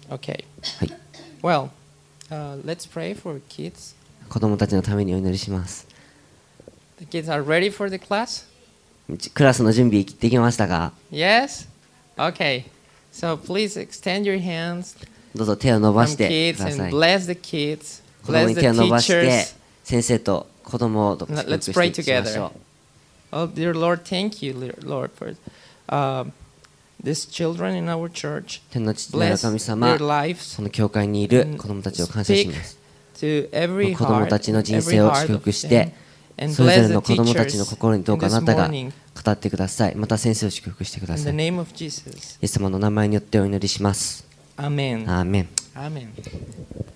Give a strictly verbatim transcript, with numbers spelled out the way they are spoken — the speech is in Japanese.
Okay. はい。 Well, uh, let's pray for kids. 子供たちのためにお祈りします。 The kids are ready for the class? クラスの準備できましたか？ Yes? Okay. So please extend your hands どうぞ手を伸ば from して kids くださ and い。 bless the kids. 子供 Bless に the 手を伸ばして teachers. 先生と子供と祝 Let's 福して pray いきましょ together. う。 Oh, dear Lord, thank you, Lord, for uh, these children in our church. 天の父なる Bless 神 their 様、 lives この教会にいる子供たちを感謝し speak ます。 to every 子供 heart, たちの人 every 生を heart 祝 of 福し them. て、 And それぞ bless れ the の子供たちの teachers 心にどう in かあ this なたが morning. 語ってください。また先生を祝福してくだ In さ the い。イ name of Jesus. エス様の名前によってお祈りします。 Amen. アーメン。 Amen.